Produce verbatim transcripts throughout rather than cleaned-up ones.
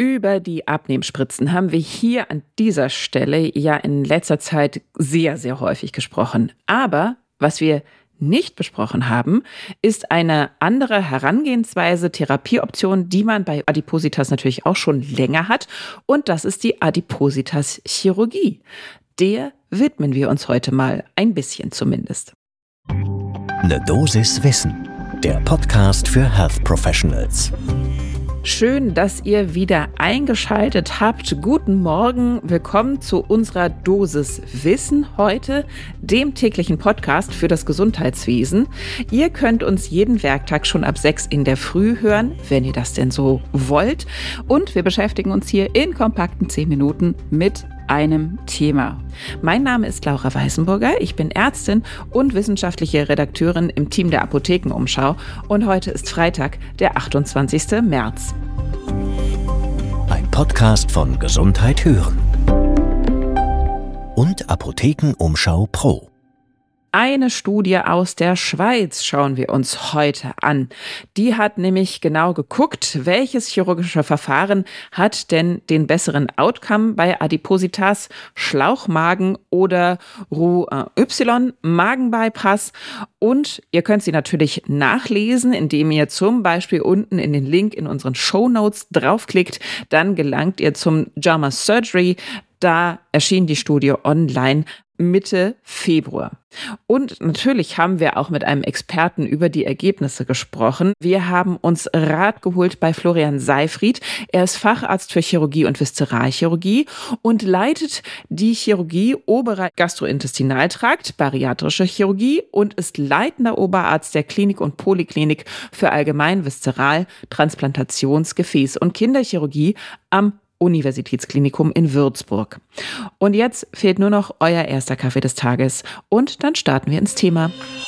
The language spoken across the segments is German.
Über die Abnehmspritzen haben wir hier an dieser Stelle ja in letzter Zeit sehr, sehr häufig gesprochen. Aber was wir nicht besprochen haben, ist eine andere Herangehensweise, Therapieoption, die man bei Adipositas natürlich auch schon länger hat. Und das ist die Adipositas-Chirurgie. Der widmen wir uns heute mal, ein bisschen zumindest. Eine Dosis Wissen, der Podcast für Health Professionals. Schön, dass ihr wieder eingeschaltet habt. Guten Morgen, willkommen zu unserer Dosis Wissen heute, dem täglichen Podcast für das Gesundheitswesen. Ihr könnt uns jeden Werktag schon ab sechs in der Früh hören, wenn ihr das denn so wollt. Und wir beschäftigen uns hier in kompakten zehn Minuten mit einem Thema. Mein Name ist Laura Weißenburger, ich bin Ärztin und wissenschaftliche Redakteurin im Team der Apothekenumschau und heute ist Freitag, der achtundzwanzigsten März. Ein Podcast von Gesundheit hören und Apothekenumschau Pro. Eine Studie aus der Schweiz schauen wir uns heute an. Die hat nämlich genau geguckt, welches chirurgische Verfahren hat denn den besseren Outcome bei Adipositas, Schlauchmagen oder Roux-en-Y, Magenbypass. Und ihr könnt sie natürlich nachlesen, indem ihr zum Beispiel unten in den Link in unseren Shownotes draufklickt. Dann gelangt ihr zum JAMA Surgery. Da erschien die Studie online Mitte Februar. Und natürlich haben wir auch mit einem Experten über die Ergebnisse gesprochen. Wir haben uns Rat geholt bei Florian Seyfried. Er ist Facharzt für Chirurgie und Viszeralchirurgie und leitet die Chirurgie oberer Gastrointestinaltrakt, bariatrische Chirurgie und ist leitender Oberarzt der Klinik und Poliklinik für Allgemein-, Viszeral-, Transplantations-, Gefäß- und Kinderchirurgie am Universitätsklinikum in Würzburg. Und jetzt fehlt nur noch euer erster Kaffee des Tages und dann starten wir ins Thema.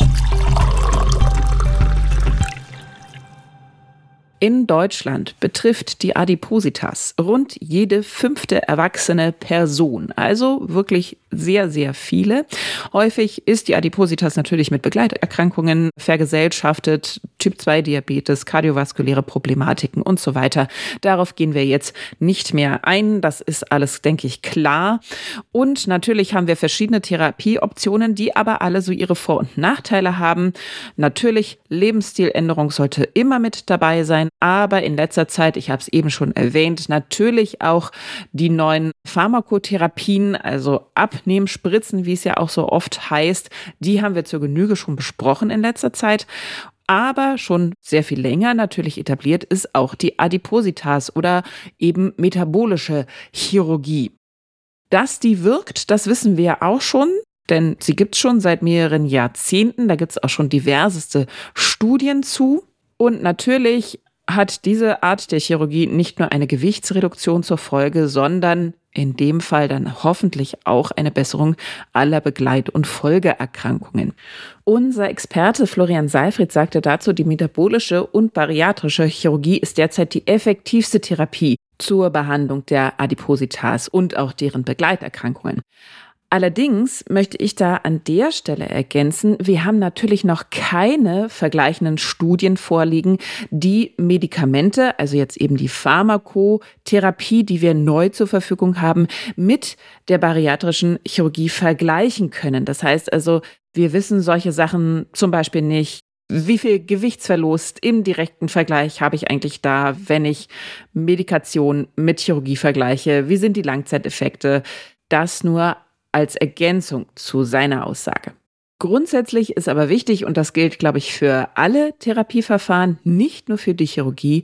In Deutschland betrifft die Adipositas rund jede fünfte erwachsene Person, also wirklich sehr, sehr viele. Häufig ist die Adipositas natürlich mit Begleiterkrankungen vergesellschaftet, Typ zwei Diabetes, kardiovaskuläre Problematiken und so weiter. Darauf gehen wir jetzt nicht mehr ein, das ist alles, denke ich, klar. Und natürlich haben wir verschiedene Therapieoptionen, die aber alle so ihre Vor- und Nachteile haben. Natürlich, Lebensstiländerung sollte immer mit dabei sein. Aber in letzter Zeit, ich habe es eben schon erwähnt, natürlich auch die neuen Pharmakotherapien, also Abnehmspritzen, wie es ja auch so oft heißt, die haben wir zur Genüge schon besprochen in letzter Zeit. Aber schon sehr viel länger natürlich etabliert ist auch die Adipositas oder eben metabolische Chirurgie. Dass die wirkt, das wissen wir auch schon. Denn sie gibt es schon seit mehreren Jahrzehnten. Da gibt es auch schon diverseste Studien zu. Und natürlich hat diese Art der Chirurgie nicht nur eine Gewichtsreduktion zur Folge, sondern in dem Fall dann hoffentlich auch eine Besserung aller Begleit- und Folgeerkrankungen. Unser Experte Florian Seyfried sagte dazu, die metabolische und bariatrische Chirurgie ist derzeit die effektivste Therapie zur Behandlung der Adipositas und auch deren Begleiterkrankungen. Allerdings möchte ich da an der Stelle ergänzen, wir haben natürlich noch keine vergleichenden Studien vorliegen, die Medikamente, also jetzt eben die Pharmakotherapie, die wir neu zur Verfügung haben, mit der bariatrischen Chirurgie vergleichen können. Das heißt also, wir wissen solche Sachen zum Beispiel nicht. Wie viel Gewichtsverlust im direkten Vergleich habe ich eigentlich da, wenn ich Medikation mit Chirurgie vergleiche? Wie sind die Langzeiteffekte? Das nur als Ergänzung zu seiner Aussage. Grundsätzlich ist aber wichtig, und das gilt, glaube ich, für alle Therapieverfahren, nicht nur für die Chirurgie,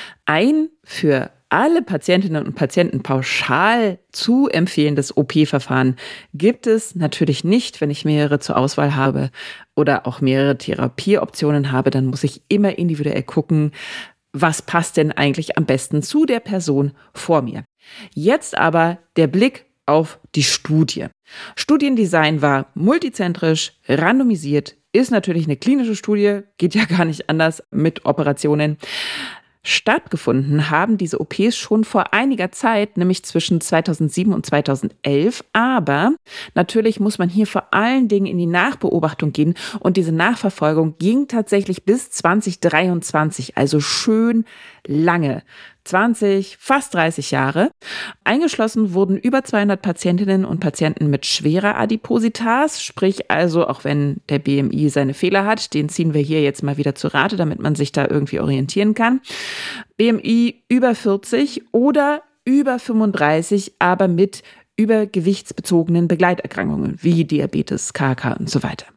ein für alle Patientinnen und Patienten pauschal zu empfehlendes O P-Verfahren gibt es natürlich nicht. Wenn ich mehrere zur Auswahl habe oder auch mehrere Therapieoptionen habe, dann muss ich immer individuell gucken, was passt denn eigentlich am besten zu der Person vor mir. Jetzt aber der Blick auf die Studie. Studiendesign war multizentrisch, randomisiert, ist natürlich eine klinische Studie, geht ja gar nicht anders mit Operationen. Stattgefunden haben diese O Ps schon vor einiger Zeit, nämlich zwischen zweitausendsieben und zweitausendelf. Aber natürlich muss man hier vor allen Dingen in die Nachbeobachtung gehen. Und diese Nachverfolgung ging tatsächlich bis zweitausenddreiundzwanzig, also schön lange. zwanzig, fast dreißig Jahre. Eingeschlossen wurden über zweihundert Patientinnen und Patienten mit schwerer Adipositas, sprich also, auch wenn der B M I seine Fehler hat, den ziehen wir hier jetzt mal wieder zu Rate, damit man sich da irgendwie orientieren kann. B M I über vierzig oder über fünfunddreißig, aber mit übergewichtsbezogenen Begleiterkrankungen wie Diabetes, K K und so weiter.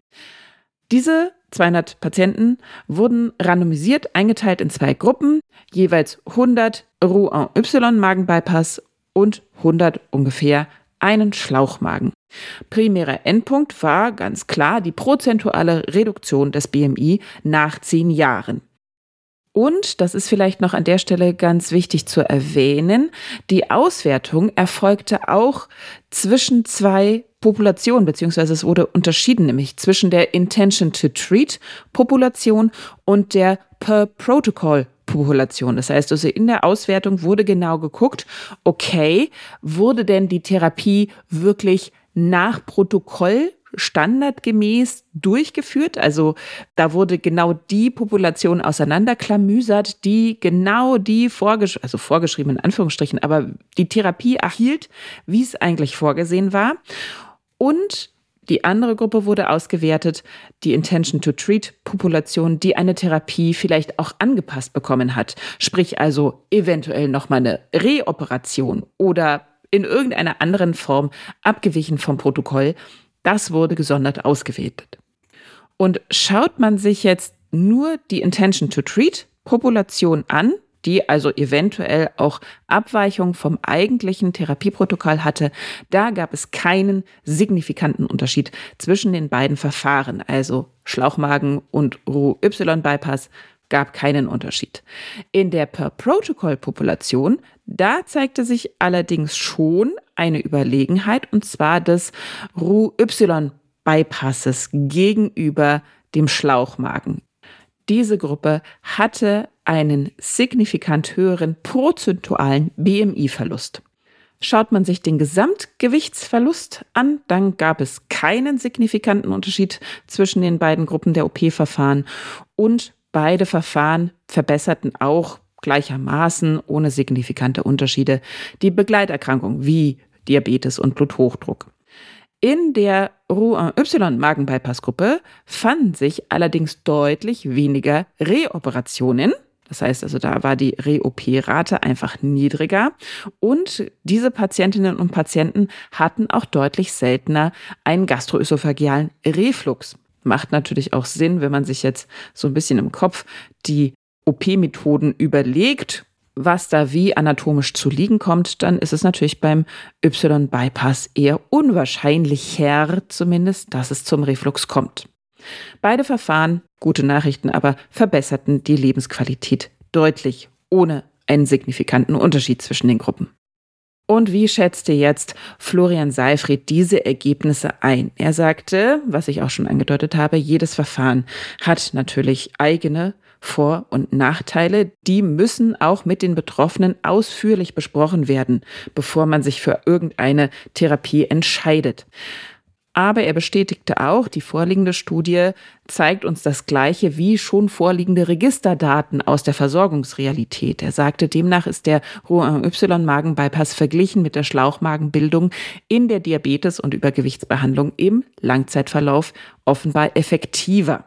Diese zweihundert Patienten wurden randomisiert eingeteilt in zwei Gruppen, jeweils hundert Roux-en-Y Magenbypass und hundert ungefähr einen Schlauchmagen. Primärer Endpunkt war ganz klar die prozentuale Reduktion des B M I nach zehn Jahren. Und, das ist vielleicht noch an der Stelle ganz wichtig zu erwähnen, die Auswertung erfolgte auch zwischen zwei Populationen, beziehungsweise es wurde unterschieden, nämlich zwischen der Intention-to-Treat-Population und der Per-Protocol-Population. Das heißt also, in der Auswertung wurde genau geguckt, okay, wurde denn die Therapie wirklich nach Protokoll standardgemäß durchgeführt. Also da wurde genau die Population auseinanderklamüsert, die genau die vorgesch- also vorgeschrieben in Anführungsstrichen, aber die Therapie erhielt, wie es eigentlich vorgesehen war. Und die andere Gruppe wurde ausgewertet, die Intention-to-Treat-Population, die eine Therapie vielleicht auch angepasst bekommen hat. Sprich also eventuell nochmal eine Reoperation oder in irgendeiner anderen Form abgewichen vom Protokoll. Das wurde gesondert ausgewertet. Und schaut man sich jetzt nur die Intention-to-Treat-Population an, die also eventuell auch Abweichungen vom eigentlichen Therapieprotokoll hatte, da gab es keinen signifikanten Unterschied zwischen den beiden Verfahren, also Schlauchmagen und Roux-Y-Bypass gab keinen Unterschied. In der Per-Protocol-Population, da zeigte sich allerdings schon eine Überlegenheit, und zwar des Roux-Y-Bypasses gegenüber dem Schlauchmagen. Diese Gruppe hatte einen signifikant höheren prozentualen B M I-Verlust. Schaut man sich den Gesamtgewichtsverlust an, dann gab es keinen signifikanten Unterschied zwischen den beiden Gruppen der O P-Verfahren und beide Verfahren verbesserten auch gleichermaßen ohne signifikante Unterschiede die Begleiterkrankung wie Diabetes und Bluthochdruck. In der Roux-en-Y-Magenbypass-Gruppe fanden sich allerdings deutlich weniger Reoperationen. Das heißt also, da war die Re-O P-Rate einfach niedriger. Und diese Patientinnen und Patienten hatten auch deutlich seltener einen gastroösophagealen Reflux. Macht natürlich auch Sinn, wenn man sich jetzt so ein bisschen im Kopf die O P-Methoden überlegt, was da wie anatomisch zu liegen kommt, dann ist es natürlich beim Y-Bypass eher unwahrscheinlicher zumindest, dass es zum Reflux kommt. Beide Verfahren, gute Nachrichten, aber verbesserten die Lebensqualität deutlich, ohne einen signifikanten Unterschied zwischen den Gruppen. Und wie schätzte jetzt Florian Seifried diese Ergebnisse ein? Er sagte, was ich auch schon angedeutet habe, jedes Verfahren hat natürlich eigene Vor- und Nachteile. Die müssen auch mit den Betroffenen ausführlich besprochen werden, bevor man sich für irgendeine Therapie entscheidet. Aber er bestätigte auch, die vorliegende Studie zeigt uns das Gleiche wie schon vorliegende Registerdaten aus der Versorgungsrealität. Er sagte, demnach ist der Roux-en-Y-Magenbypass verglichen mit der Schlauchmagenbildung in der Diabetes- und Übergewichtsbehandlung im Langzeitverlauf offenbar effektiver.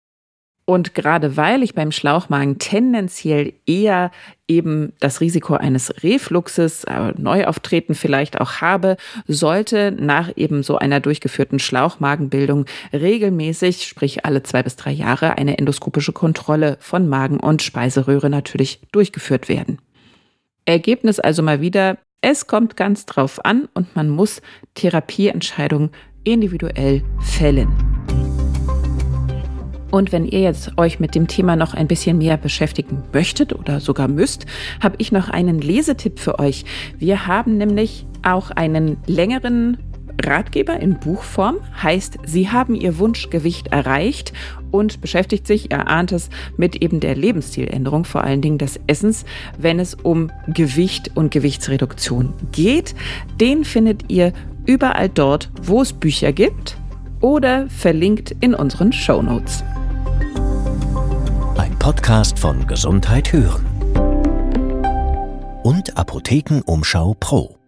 Und gerade weil ich beim Schlauchmagen tendenziell eher eben das Risiko eines Refluxes, äh, Neuauftreten vielleicht auch habe, sollte nach eben so einer durchgeführten Schlauchmagenbildung regelmäßig, sprich alle zwei bis drei Jahre, eine endoskopische Kontrolle von Magen und Speiseröhre natürlich durchgeführt werden. Ergebnis also mal wieder, es kommt ganz drauf an und man muss Therapieentscheidungen individuell fällen. Und wenn ihr jetzt euch mit dem Thema noch ein bisschen mehr beschäftigen möchtet oder sogar müsst, habe ich noch einen Lesetipp für euch. Wir haben nämlich auch einen längeren Ratgeber in Buchform, heißt Sie haben Ihr Wunschgewicht erreicht und beschäftigt sich, ihr ahnt es, mit eben der Lebensstiländerung, vor allen Dingen des Essens, wenn es um Gewicht und Gewichtsreduktion geht. Den findet ihr überall dort, wo es Bücher gibt oder verlinkt in unseren Shownotes. Ein Podcast von Gesundheit hören. und Apothekenumschau Pro.